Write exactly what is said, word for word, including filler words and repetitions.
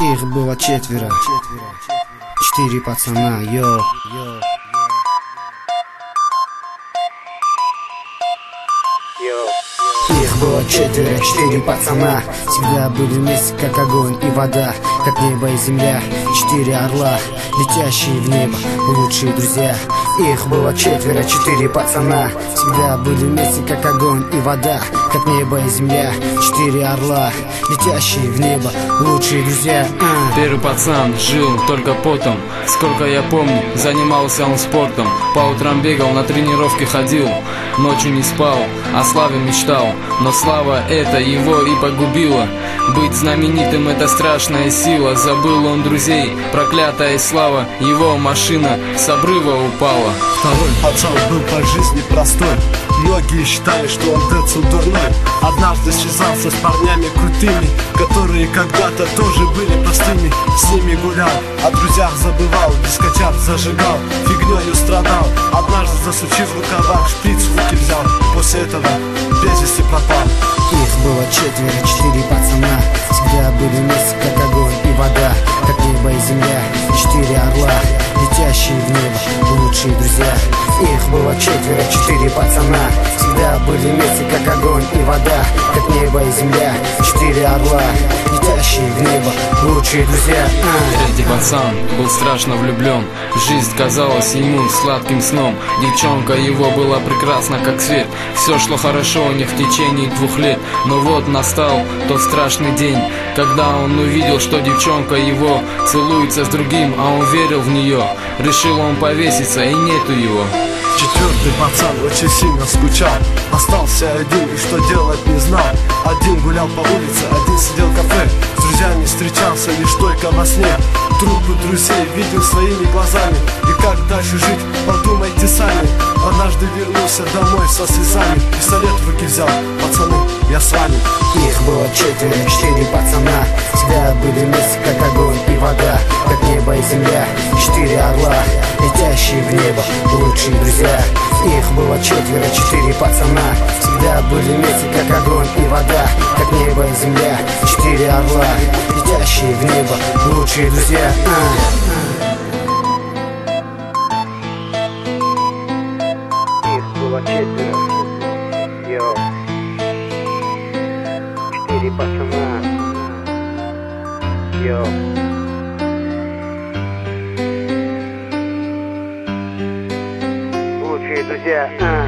Их было четверо, четыре пацана, йо. Их было четверо, четыре пацана. Всегда были вместе, как огонь и вода, как небо и земля. Четыре орла, летящие в небо, лучшие друзья. Их было четверо, четыре пацана. Всегда были вместе, как огонь и вода, как небо и земля. Четыре орла, летящие в небо, лучшие друзья. а. Первый пацан жил только потом. Сколько я помню, занимался он спортом. По утрам бегал, на тренировки ходил, ночью не спал, о славе мечтал. Но слава эта его и погубила. Быть знаменитым — это страшная сила. Забыл он друзей, проклятая слава. Его машина с обрыва упала. Второй пацан был по жизни простой. Многие считали, что он децл дурной. Однажды связался с парнями крутыми, которые когда-то тоже были простыми. С ними гулял, о друзьях забывал, дискотяр зажигал, фигнёю страдал. Однажды, засучив в рукавах, шприц в руки взял. После этого без вести пропал. Их было четверо, четыре пацана. Всегда были вместе, как огонь и вода, как небо и земля. Четыре орла, летящие в небо, лучшие друзья. Их было четверо, четыре пацана. Всегда были вместе, как огонь и вода, как небо и земля. Четыре орла, летящие в небо, лучшие друзья. а. Третий пацан был страшно влюблен. Жизнь казалась ему сладким сном. Девчонка его была прекрасна, как свет. Все шло хорошо у них в течение двух лет. Но вот настал тот страшный день, когда он увидел, что девчонка его целуется с другим, а он верил в нее. Решил он повеситься, и нету его. Четвертый пацан очень сильно скучал. Остался один и что делать не знал. Один гулял по улице, один сидел в кафе. С друзьями встречался лишь только во сне. Трупы друзей видел своими глазами. И как дальше жить, подумайте сами. Однажды вернулся домой со слезами. Пистолет в руки взял, пацаны, я с вами. Их было четверо, четыре пацана. Всегда были вместе, как огонь и вода, как небо и земля. Четыре орла, летящие в небо, лучшие друзья. Их было четверо, четыре пацана. Всегда были вместе, как огонь и вода, как небо и земля. Четыре орла, летящие в небо, лучшие друзья. а. Их было четверо, йо. Четыре пацана, йо. Лучшие друзья. а.